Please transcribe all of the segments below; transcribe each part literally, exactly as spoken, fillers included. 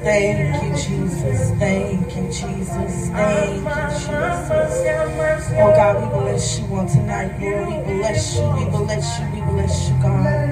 Thank you, Jesus. Thank you, Jesus. Thank you, Jesus. Oh God, we bless you on tonight, Lord. We bless you. We bless you. We bless you, God.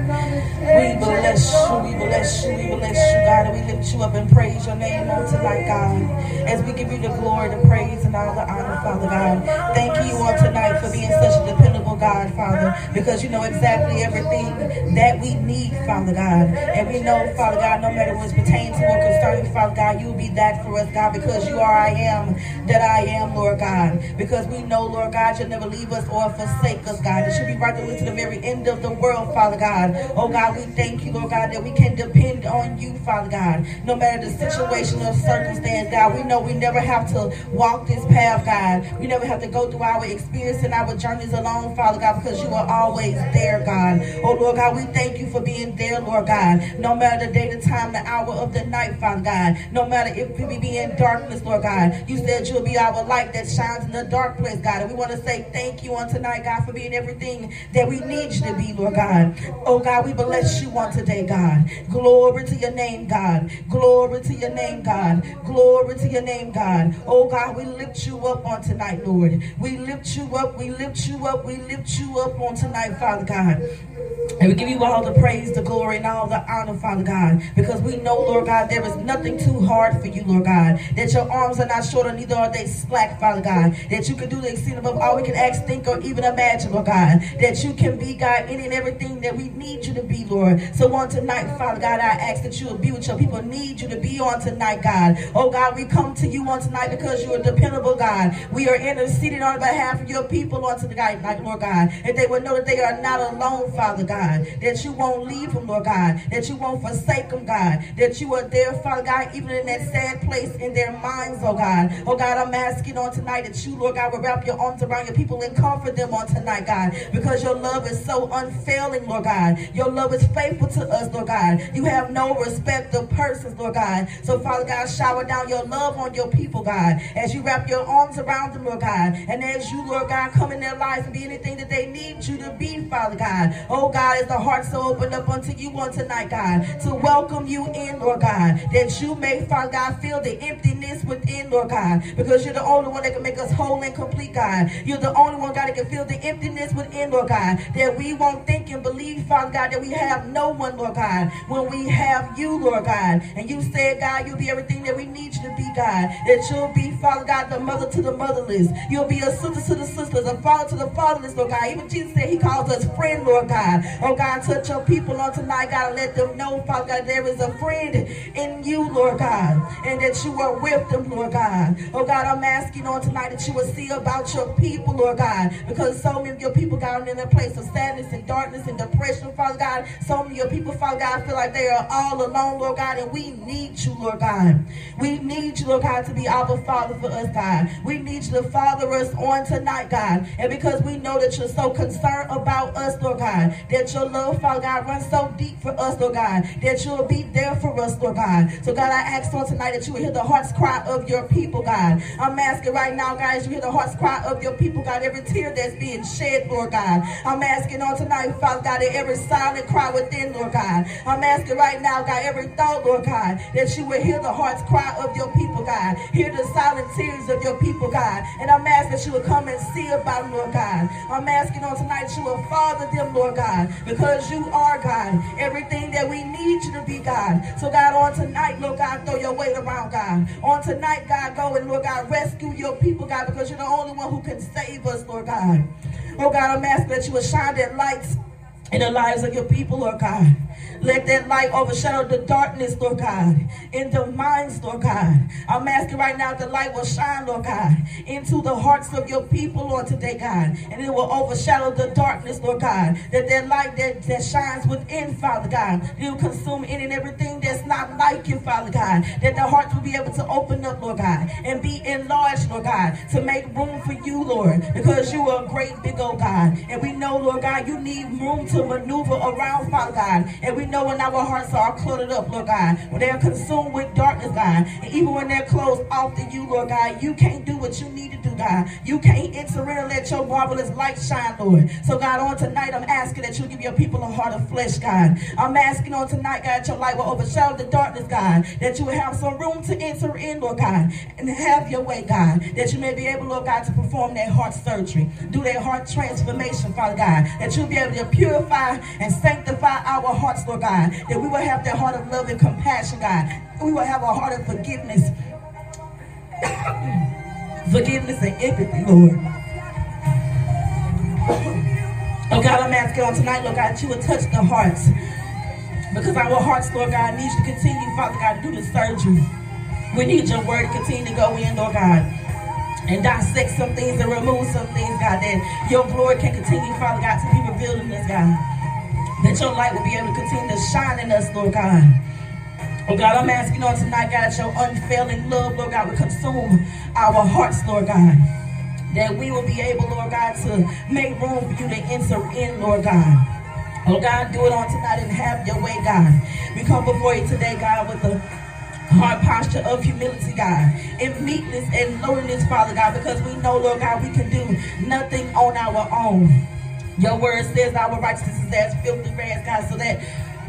We bless you. We bless you. We bless you, God. And we lift you up and praise your name on tonight, God. As we give you the glory, the praise, and all the honor, Father God. Thank you on tonight for being such a dependable God, Father, because you know exactly everything that we need, Father God. And we know, Father God, no matter what's pertaining to or concerning, Father God, you will be that for us, God, because you are I am that I am, Lord God. Because we know, Lord God, you'll never leave us or forsake us, God. It should be right to the very end of the world, Father God. Oh God, we thank you, Lord God, that we can depend on you, Father God. No matter the situation or circumstance, God, we know we never have to walk this path, God. We never have to go through our experience and our journeys alone, Father God, because you are always there, God. Oh Lord God, we thank you for being there, Lord God. No matter the day, the time, the hour of the night, Father God. No matter if we be in darkness, Lord God. You said you'll be our light that shines in the dark place, God. And we want to say thank you on tonight, God, for being everything that we need you to be, Lord God. Oh God, we bless you on today, God. Glory to your name, God. Glory to your name, God. Glory to your name, God. Oh God, we lift you up on tonight, Lord. We lift you up, we lift you up, we lift you up on tonight, Father God. And we give you all the praise, the glory, and all the honor, Father God, because we know, Lord God, there is nothing too hard for you, Lord God, that your arms are not short, and neither are they slack, Father God, that you can do the exceeding above all we can ask, think, or even imagine, Lord God, that you can be, God, any and everything that we need you to be, Lord. So on tonight, Father God, I ask that you will be with your people, need you to be on tonight, God. Oh God, we come to you on tonight because you are dependable, God. We are interceding on behalf of your people on tonight, like, Lord God, that they will know that they are not alone, Father God. That you won't leave them, Lord God. That you won't forsake them, God. That you are there, Father God, even in that sad place in their minds, oh God. Oh God, I'm asking on tonight that you, Lord God, will wrap your arms around your people and comfort them on tonight, God. Because your love is so unfailing, Lord God. Your love is faithful to us, Lord God. You have no respect of persons, Lord God. So, Father God, shower down your love on your people, God. As you wrap your arms around them, Lord God. And as you, Lord God, come in their lives and be anything that they need you to be, Father God. Oh God, as the hearts so open up unto you on tonight, God, to welcome you in, Lord God, that you may, Father God, feel the emptiness within, Lord God, because you're the only one that can make us whole and complete, God. You're the only one, God, that can feel the emptiness within, Lord God, that we won't think and believe, Father God, that we have no one, Lord God, when we have you, Lord God. And you said, God, you'll be everything that we need you to be, God, that you'll be, Father God, the mother to the motherless. You'll be a sister to the sisters, a father to the fatherless, Lord God. Even Jesus said he calls us friend, Lord God. Oh God, touch your people on tonight, God, and let them know, Father God, there is a friend in you, Lord God, and that you are with them, Lord God. Oh God, I'm asking on tonight that you will see about your people, Lord God, because so many of your people, God, are in a place of sadness and darkness and depression, Father God. So many of your people, Father God, feel like they are all alone, Lord God, and we need you, Lord God. We need you, Lord God, to be our Father for us, God. We need you to father us on tonight, God, and because we know that you're so concerned about us, Lord God, that your love, Father God, runs so deep for us, Lord God, that you'll be there for us, Lord God. So God, I ask on tonight that you will hear the heart's cry of your people, God. I'm asking right now, guys, you hear the heart's cry of your people, God, every tear that's being shed, Lord God. I'm asking on tonight, Father God, that every silent cry within, Lord God. I'm asking right now, God, every thought, Lord God, that you will hear the heart's cry of your people, God. Hear the silent tears of your people, God. And I'm asking that you will come and see about them, Lord God. I'm asking on tonight that you will father them, Lord God, because you are, God, everything that we need you to be, God. So, God, on tonight, Lord God, throw your weight around, God. On tonight, God, go and, Lord God, rescue your people, God, because you're the only one who can save us, Lord God. Oh, God, I'm asking that you will shine that light in the lives of your people, Lord God. Let that light overshadow the darkness, Lord God, in the minds, Lord God. I'm asking right now that the light will shine, Lord God, into the hearts of your people, Lord, today, God. And it will overshadow the darkness, Lord God. That that light that, that shines within, Father God, it will consume any and everything that's not like you, Father God. That the hearts will be able to open up, Lord God, and be enlarged, Lord God, to make room for you, Lord, because you are a great big old God. And we know, Lord God, you need room to maneuver around, Father God. And we know when our hearts are cluttered up, Lord God, when they're consumed with darkness, God, and even when they're closed off to you, Lord God, you can't do what you need to do, God. You can't enter in and let your marvelous light shine, Lord. So, God, on tonight, I'm asking that you give your people a heart of flesh, God. I'm asking on tonight, God, that your light will overshadow out of the darkness, God, that you will have some room to enter in, Lord God, and have your way, God, that you may be able, Lord God, to perform that heart surgery, do that heart transformation, Father God, that you'll be able to purify and sanctify our hearts, Lord God, that we will have that heart of love and compassion, God. We will have a heart of forgiveness, forgiveness and empathy, Lord. Oh God, I'm asking on tonight, Lord God, that you will touch the hearts, because our hearts, Lord God, needs to continue, Father God, to do the surgery. We need your word to continue to go in, Lord God, and dissect some things and remove some things, God, that your glory can continue, Father God, to be revealed in us, God. That your light will be able to continue to shine in us, Lord God. Oh God, I'm asking on tonight, God, that your unfailing love, Lord God, will consume our hearts, Lord God. That we will be able, Lord God, to make room for you to enter in, Lord God. Oh God, do it on tonight and have your way, God. We come before you today, God, with a heart posture of humility, God, in meekness and lowliness, Father God, because we know, Lord God, we can do nothing on our own. Your word says our righteousness is as filthy rags, God, so that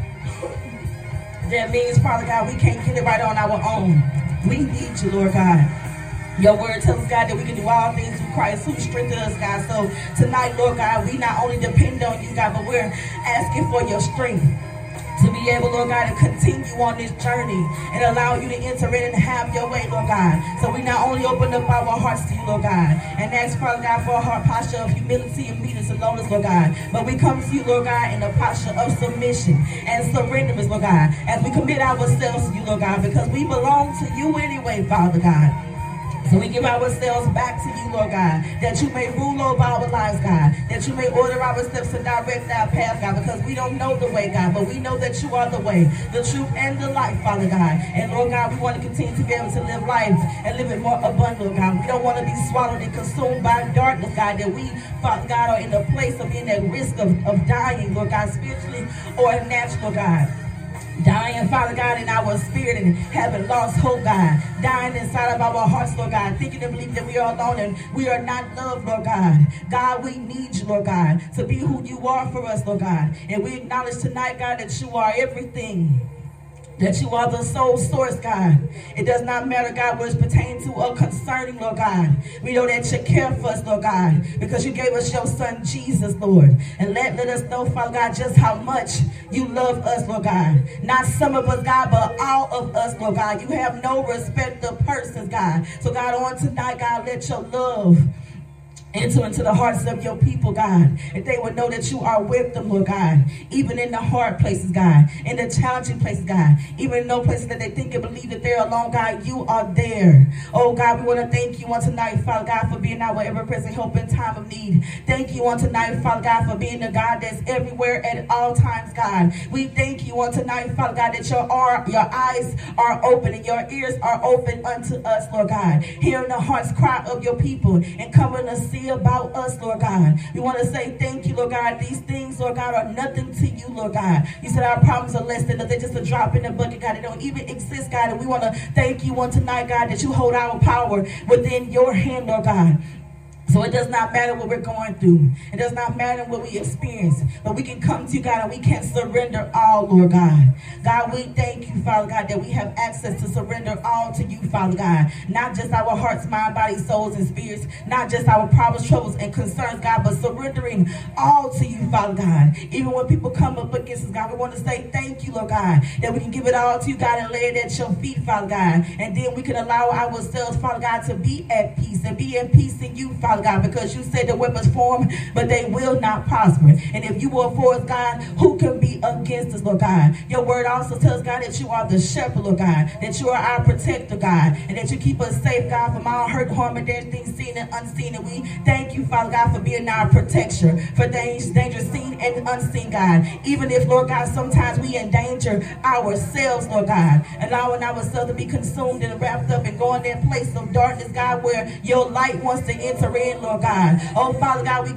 that means, Father God, we can't get it right on our own. We need you, Lord God. Your word tells us, God, that we can do all things through Christ who strengthens us, God. So tonight, Lord God, we not only depend on you, God, but we're asking for your strength to be able, Lord God, to continue on this journey and allow you to enter in and have your way, Lord God. So we not only open up our hearts to you, Lord God, and ask, Father God, for a heart posture of humility and meekness and lowliness, Lord God, but we come to you, Lord God, in a posture of submission and surrender, Lord God, as we commit ourselves to you, Lord God, because we belong to you anyway, Father God. So we give ourselves back to you, Lord God, that you may rule over our lives, God, that you may order our steps and direct our path, God, because we don't know the way, God, but we know that you are the way, the truth, and the life, Father God. And, Lord God, we want to continue to be able to live life and live it more abundant, Lord God. We don't want to be swallowed and consumed by darkness, God, that we, Father God, are in the place of being at risk of, of dying, Lord God, spiritually or naturally, God. Dying, Father God, in our spirit and having lost hope, God. Dying inside of our hearts, Lord God. Thinking and believing that we are alone and we are not loved, Lord God. God, we need you, Lord God, to be who you are for us, Lord God. And we acknowledge tonight, God, that you are everything. That you are the sole source, God. It does not matter, God, what is pertaining to or concerning, Lord God. We know that you care for us, Lord God, because you gave us your son, Jesus, Lord. And let, let us know, Father God, just how much you love us, Lord God. Not some of us, God, but all of us, Lord God. You have no respect of persons, God. So, God, on tonight, God, let your love enter into the hearts of your people, God. And they will know that you are with them, Lord God. Even in the hard places, God. In the challenging places, God. Even in those places that they think and believe that they're alone, God, you are there. Oh, God, we want to thank you on tonight, Father God, for being our ever-present help in time of need. Thank you on tonight, Father God, for being the God that's everywhere at all times, God. We thank you on tonight, Father God, that your, are, your eyes are open and your ears are open unto us, Lord God. Hearing the heart's cry of your people and coming to see about us, Lord God. We want to say thank you, Lord God. These things, Lord God, are nothing to you, Lord God. You said our problems are less than nothing, just a drop in the bucket, God. They don't even exist, God. And we want to thank you on tonight, God, that you hold our power within your hand, Lord God. So it does not matter what we're going through. It does not matter what we experience. But we can come to you, God, and we can surrender all, Lord God. God, we thank you, Father God, that we have access to surrender all to you, Father God. Not just our hearts, mind, body, souls, and spirits. Not just our problems, troubles, and concerns, God, but surrendering all to you, Father God. Even when people come up against us, God, we want to say thank you, Lord God, that we can give it all to you, God, and lay it at your feet, Father God. And then we can allow ourselves, Father God, to be at peace and be at peace in you, Father God, because you said the weapons form, but they will not prosper. And if you were for us, God, who can be against us, Lord God? Your word also tells, God, that you are the shepherd, Lord God, that you are our protector, God, and that you keep us safe, God, from all hurt, harm, and danger, things seen and unseen. And we thank you, Father God, for being our protector, for dangers, dangers seen and unseen, God. Even if, Lord God, sometimes we endanger ourselves, Lord God, allowing ourselves to be consumed and wrapped up and going in place of darkness, God, where your light wants to enter in, Lord God. Oh, Father God, we come before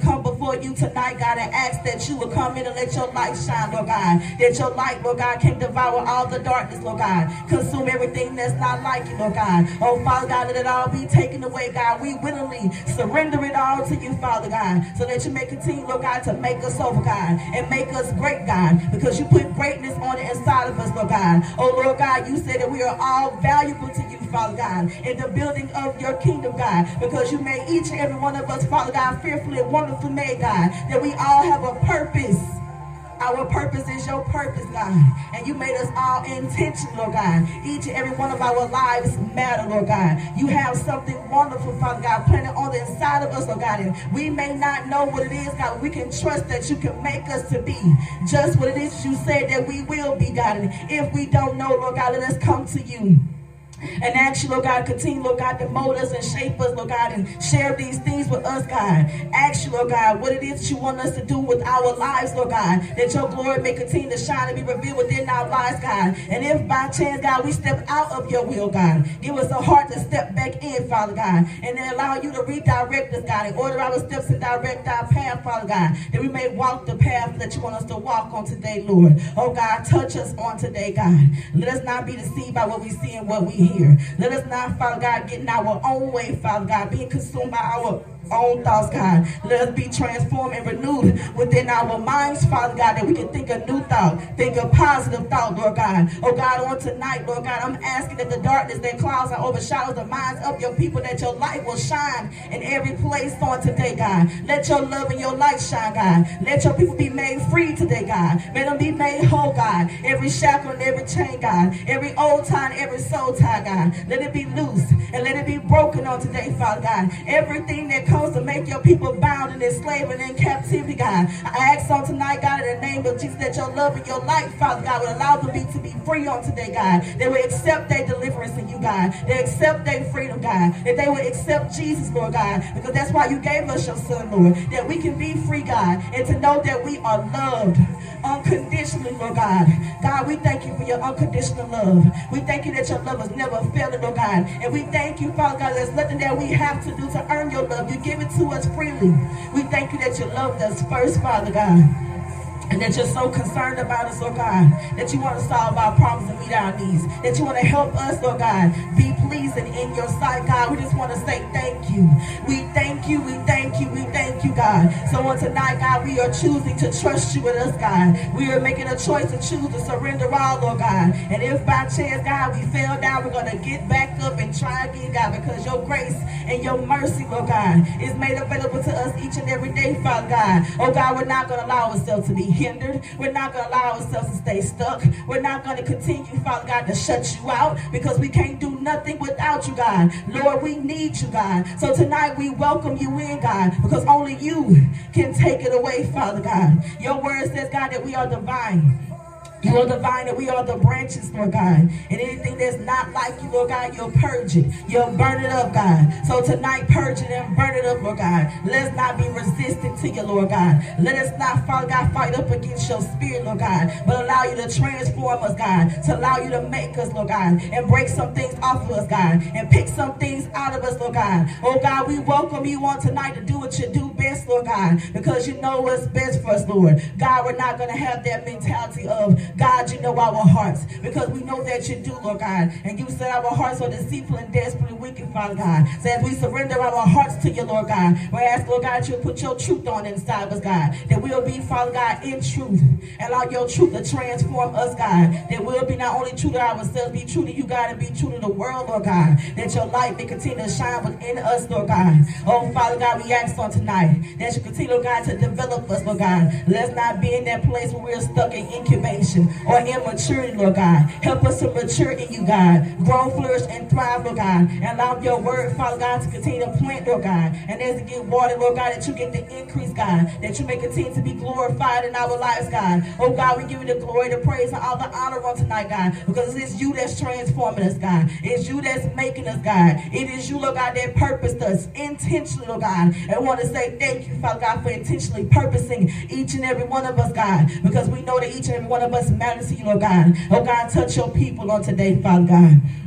before you tonight, God, and ask that you will come in and let your light shine, Lord God. That your light, Lord God, can devour all the darkness, Lord God. Consume everything that's not like you, Lord God. Oh, Father God, let it all be taken away, God. We willingly surrender it all to you, Father God, so that you may continue, Lord God, to make us over, God, and make us great, God, because you put greatness on the inside of us, Lord God. Oh, Lord God, you said that we are all valuable to you, Father God, in the building of your kingdom, God, because you made each and every one of us, Father God, fearfully and wonderfully made, God, that we all have a purpose. Our purpose is your purpose, God. And you made us all intentional, God. Each and every one of our lives matter, Lord God. You have something wonderful, Father God, planted on the inside of us, Lord God. And we may not know what it is, God, but we can trust that you can make us to be just what it is you said that we will be, God. And if we don't know, Lord God, let us come to you and ask you, Lord God, continue, Lord God, to mold us and shape us, Lord God, and share these things with us, God. Ask you, Lord God, what it is that you want us to do with our lives, Lord God, that your glory may continue to shine and be revealed within our lives, God. And if by chance, God, we step out of your will, God, give us a heart to step back in, Father God, and then allow you to redirect us, God, and order our steps and direct our path, Father God, that we may walk the path that you want us to walk on today, Lord. Oh, God, touch us on today, God. Let us not be deceived by what we see and what we hear. Here. Let us not, Father God, get in our own way, Father God, being consumed by our own thoughts, God. Let us be transformed and renewed within our minds, Father God, that we can think a new thought, think a positive thought, Lord God. Oh God, on tonight, Lord God, I'm asking that the darkness that clouds and overshadows the minds of your people, that your light will shine in every place on today, God. Let your love and your light shine, God. Let your people be made free today, God. Let them be made whole, God. Every shackle and every chain, God. Every old tie and every soul tie, God. Let it be loose and let it be broken on today, Father God. Everything that comes to make your people bound and enslaved and in captivity, God. I ask on tonight, God, in the name of Jesus, that your love and your light, Father God, will allow them to be free on today, God. They will accept their deliverance in you, God. They accept their freedom, God. That they will accept Jesus, Lord God, because that's why you gave us your son, Lord, that we can be free, God, and to know that we are loved unconditionally, Lord God. God, we thank you for your unconditional love. We thank you that your love has never failed, Lord God. And we thank you, Father God, there's nothing that we have to do to earn your love. You give it to us freely. We thank you that you loved us first, Father God. And that you're so concerned about us, Lord God, that you want to solve our problems and meet our needs, that you want to help us, Lord God, be pleasing in your sight, God. We just want to say thank you. We thank you, we thank you, we thank you, God. So on tonight, God, we are choosing to trust you with us, God. We are making a choice to choose to surrender all, Lord God. And if by chance, God, we fell down, we're going to get back up and try again, God, because your grace and your mercy, Lord God, is made available to us each and every day, Father God. Oh, God, we're not going to allow ourselves to be hindered. We're not going to allow ourselves to stay stuck. We're not going to continue, Father God, to shut you out, because we can't do nothing without you, God. Lord, we need you, God. So tonight we welcome you in, God, because only you can take it away, Father God. Your word says, God, that we are divine. You are the vine and we are the branches, Lord God. And anything that's not like you, Lord God, you'll purge it. You'll burn it up, God. So tonight, purge it and burn it up, Lord God. Let us not be resistant to you, Lord God. Let us not, Father God, fight up against your spirit, Lord God, but allow you to transform us, God, to allow you to make us, Lord God, and break some things off of us, God, and pick some things out of us, Lord God. Oh, God, we welcome you on tonight to do what you do best, Lord God, because you know what's best for us, Lord. God, we're not going to have that mentality of, God, you know our hearts, because we know that you do, Lord God. And you said our hearts are deceitful and desperately wicked, Father God. So as we surrender our hearts to you, Lord God, we ask, Lord God, you'll put your truth on inside us, God. That we'll be, Father God, in truth. And allow your truth to transform us, God. That we'll be not only true to ourselves, be true to you, God, and be true to the world, Lord God. That your light may continue to shine within us, Lord God. Oh, Father God, we ask on tonight that you continue, Lord God, to develop us, Lord God. Let's not be in that place where we're stuck in incubation or immaturity, Lord God. Help us to mature in you, God. Grow, flourish, and thrive, Lord God. And allow your word, Father God, to continue to plant, Lord God. And as it get watered, Lord God, that you get the increase, God. That you may continue to be glorified in our lives, God. Oh, God, we give you the glory, the praise, and all the honor on tonight, God. Because it's you that's transforming us, God. It's you that's making us, God. It is you, Lord God, that purposed us intentionally, Lord God. And I want to say thank you, Father God, for intentionally purposing each and every one of us, God. Because we know that each and every one of us matters to you, Lord God. Oh, God, touch your people on today, Father God.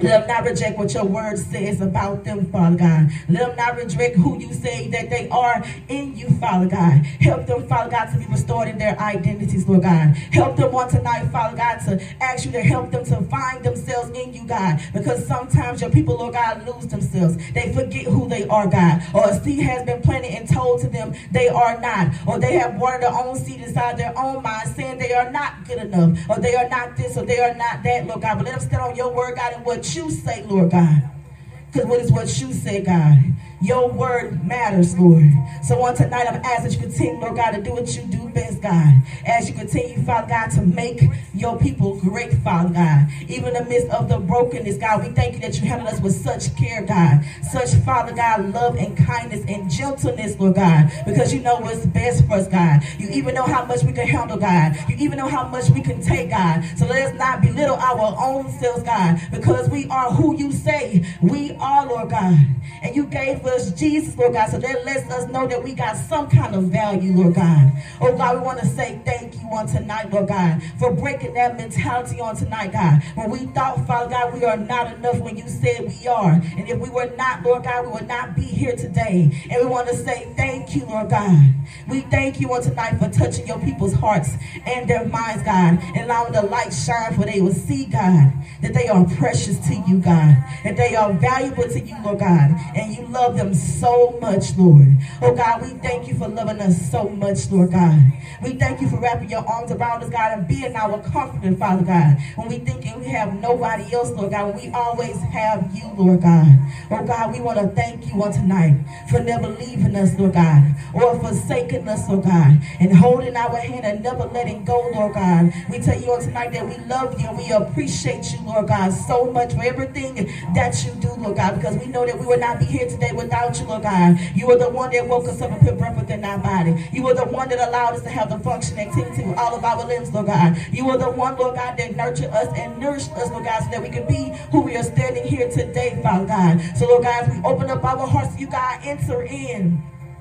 Let them not reject what your word says about them, Father God. Let them not reject who you say that they are in you, Father God. Help them, Father God, to be restored in their identities, Lord God. Help them on tonight, Father God, to ask you to help them to find themselves in you, God. Because sometimes your people, Lord God, lose themselves. They forget who they are, God. Or a seed has been planted and told to them they are not. Or they have watered their own seed inside their own mind, saying they are not good enough. Or they are not this, or they are not that, Lord God. But let them stand on your word, God, and what you say, Lord God. Because what is what you say, God? Your word matters, Lord. So on tonight, I'm asking that you continue, Lord God, to do what you do best, God. As you continue, Father God, to make your people great, Father God. Even in the midst of the brokenness, God, we thank you that you handle us with such care, God. Such, Father God, love and kindness and gentleness, Lord God. Because you know what's best for us, God. You even know how much we can handle, God. You even know how much we can take, God. So let us not belittle our own selves, God. Because we are who you say we are, Lord God. And you gave us Jesus, Lord God, so that lets us know that we got some kind of value, Lord God. Oh God, we want to say thank you on tonight, Lord God, for breaking that mentality on tonight, God. When we thought, Father God, we are not enough, when you said we are. And if we were not, Lord God, we would not be here today. And we want to say thank you, Lord God. We thank you on tonight for touching your people's hearts and their minds, God, and allowing the light shine for they will see, God, that they are precious to you, God, that they are valuable to you, Lord God, and you love them so much, Lord. Oh God, we thank you for loving us so much, Lord God. We thank you for wrapping your arms around us, God, and being our comforter, Father God. When we thinking we have nobody else, Lord God, when we always have you, Lord God. Oh God, we want to thank you on tonight for never leaving us, Lord God, or forsaking us, Lord God, and holding our hand and never letting go, Lord God. We tell you on tonight that we love you and we appreciate you, Lord God, so much for everything that you do, Lord God, because we know that we would not be here today without you, Lord God. You are the one that woke us up and put breath within our body. You are the one that allowed us to have the function and activity with all of our limbs, Lord God. You are the one, Lord God, that nurtured us and nourished us, Lord God, so that we can be who we are standing here today, Father God. So, Lord God, as we open up our hearts to you, God, enter in.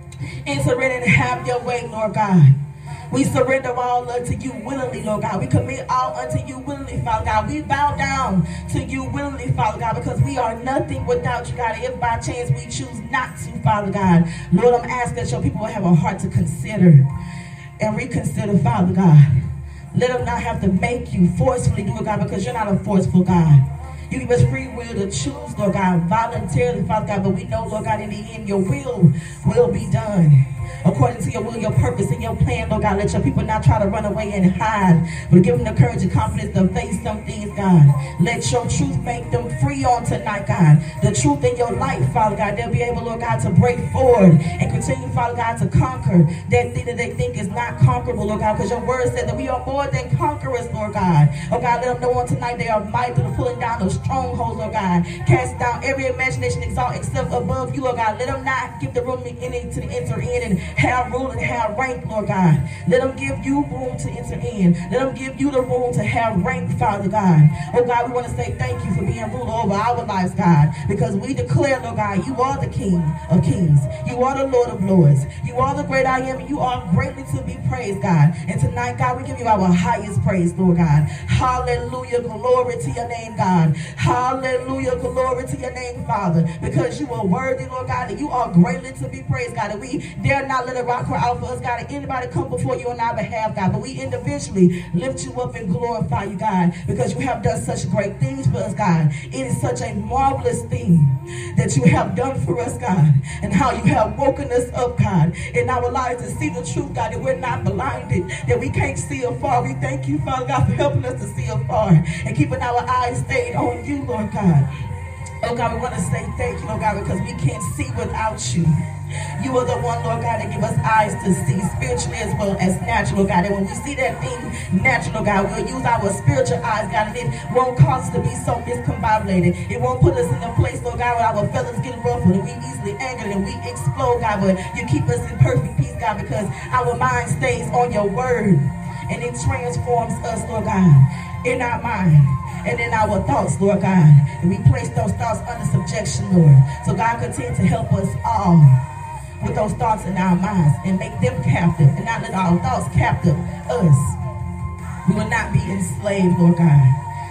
Enter in and have your way, Lord God. We surrender all unto you willingly, Lord God. We commit all unto you willingly, Father God. We bow down to you willingly, Father God, because we are nothing without you, God. If by chance we choose not to, Father God, Lord, I'm asking that your people will have a heart to consider and reconsider, Father God. Let them not have to make you forcefully do it, God, because you're not a forceful God. You give us free will to choose, Lord God, voluntarily, Father God, but we know, Lord God, in the end, your will will be done. According to your will, your purpose, and your plan, Lord God, let your people not try to run away and hide, but give them the courage and confidence to face some things, God. Let your truth make them free on tonight, God. The truth in your life, Father God, they'll be able, Lord God, to break forward and continue, Father God, to conquer that thing that they think is not conquerable, Lord God, because your word said that we are more than conquerors, Lord God. Oh God, let them know on tonight they are mighty to pulling down those strongholds, Lord God. Cast down every imagination exalt except above you, Lord God. Let them not give the room any to enter in and have rule and have rank, Lord God. Let them give you room to enter in. Let them give you the room to have rank, Father God. Oh God, we want to say thank you for being ruler over our lives, God, because we declare, Lord God, you are the King of kings. You are the Lord of lords. You are the great I am, and you are greatly to be praised, God. And tonight, God, we give you our highest praise, Lord God. Hallelujah, glory to your name, God. Hallelujah, glory to your name, Father, because you are worthy, Lord God, and you are greatly to be praised, God, and we dare not let a rock cry out for us, God, and anybody come before you on our behalf, God, but we individually lift you up and glorify you, God, because you have done such great things for us, God. It is such a marvelous thing that you have done for us, God, and how you have woken us up, God, in our lives to see the truth, God, that we're not blinded, that we can't see afar. We thank you, Father God, for helping us to see afar and keeping our eyes stayed on you, Lord God. Oh God, we want to say thank you, Lord God, because we can't see without you. You are the one, Lord God, that give us eyes to see spiritually as well as natural, God. And when we see that thing natural, God, we'll use our spiritual eyes, God, and it won't cause us to be so discombobulated. It won't put us in a place, Lord God, where our feathers get ruffled and we easily angered and we explode, God. But you keep us in perfect peace, God, because our mind stays on your word and it transforms us, Lord God, in our mind and in our thoughts, Lord God. And we place those thoughts under subjection, Lord. So God, continue to help us all with those thoughts in our minds and make them captive and not let our thoughts captive us. We will not be enslaved, Lord God.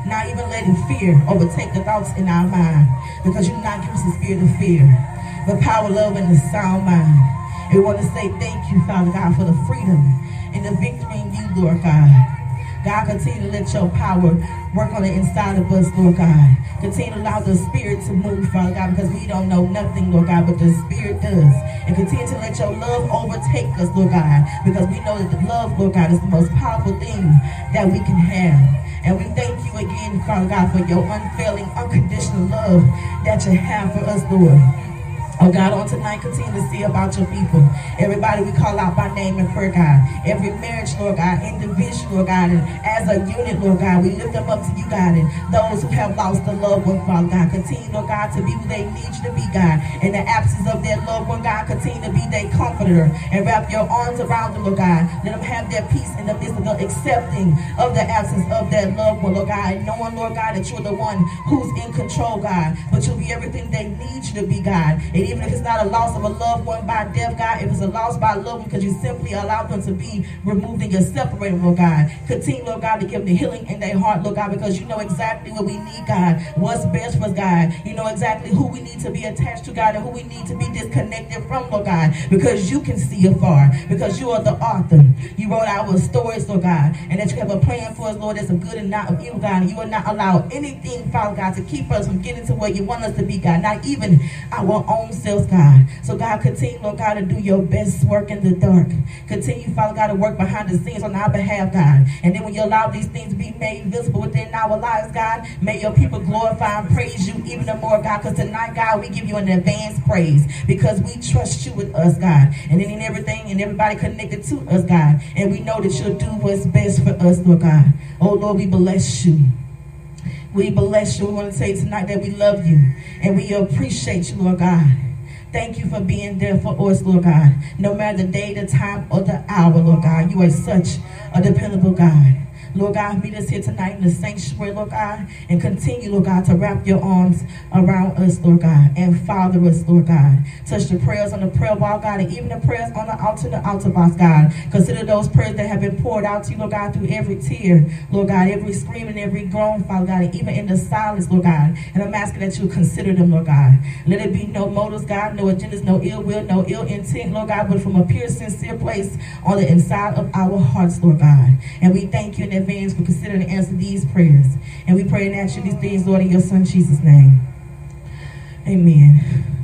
Not even letting fear overtake the thoughts in our mind, because you not give us the spirit of fear, but power, love, and a sound mind. And we want to say thank you, Father God, for the freedom and the victory in you, Lord God. God, continue to let your power work on the inside of us, Lord God. Continue to allow the Spirit to move, Father God, because we don't know nothing, Lord God, but the Spirit does. And continue to let your love overtake us, Lord God, because we know that the love, Lord God, is the most powerful thing that we can have. And we thank you again, Father God, for your unfailing, unconditional love that you have for us, Lord. Oh God, on tonight, continue to see about your people. Everybody we call out by name and prayer, God. Every marriage, Lord God, individual, Lord God, and as a unit, Lord God, we lift them up to you, God, and those who have lost a loved one, Father God. Continue, Lord God, to be who they need you to be, God. In the absence of their loved one, God, continue to be their comforter and wrap your arms around them, Lord God. Let them have their peace in the midst of the accepting of the absence of their loved one, Lord God. And knowing, Lord God, that you're the one who's in control, God, but you'll be everything they need you to be, God. And even if it's not a loss of a loved one by death, God, if it's a loss by a loved one because you simply allowed them to be removed and you're separated, Lord God. Continue, Lord God, to give them the healing in their heart, Lord God, because you know exactly what we need, God. What's best for us, God. You know exactly who we need to be attached to, God, and who we need to be disconnected from, Lord God, because you can see afar, because you are the author. You wrote our stories, Lord God, and that you have a plan for us, Lord, that's of good and not of evil, God, and you will not allow anything, Father God, to keep us from getting to where you want us to be, God, not even our own selves, God. So God, continue, Lord God, to do your best work in the dark. Continue, Father God, to work behind the scenes on our behalf, God. And then when you allow these things to be made visible within our lives, God, may your people glorify and praise you even the more, God, because tonight, God, we give you an advanced praise because we trust you with us, God, and then in everything and everybody connected to us, God, and we know that you'll do what's best for us, Lord God. Oh, Lord, we bless you. We bless you. We want to say tonight that we love you and we appreciate you, Lord God. Thank you for being there for us, Lord God. No matter the day, the time, or the hour, Lord God, you are such a dependable God. Lord God, meet us here tonight in the sanctuary, Lord God, and continue, Lord God, to wrap your arms around us, Lord God, and father us, Lord God. Touch the prayers on the prayer wall, God, and even the prayers on the altar, the altar box, God. Consider those prayers that have been poured out to you, Lord God, through every tear, Lord God, every scream and every groan, Father God, and even in the silence, Lord God. And I'm asking that you consider them, Lord God. Let it be no motives, God, no agendas, no ill will, no ill intent, Lord God, but from a pure, sincere place on the inside of our hearts, Lord God. And we thank you in advance for considering to answer these prayers. And we pray and ask you these things, Lord, in your Son, Jesus' name. Amen.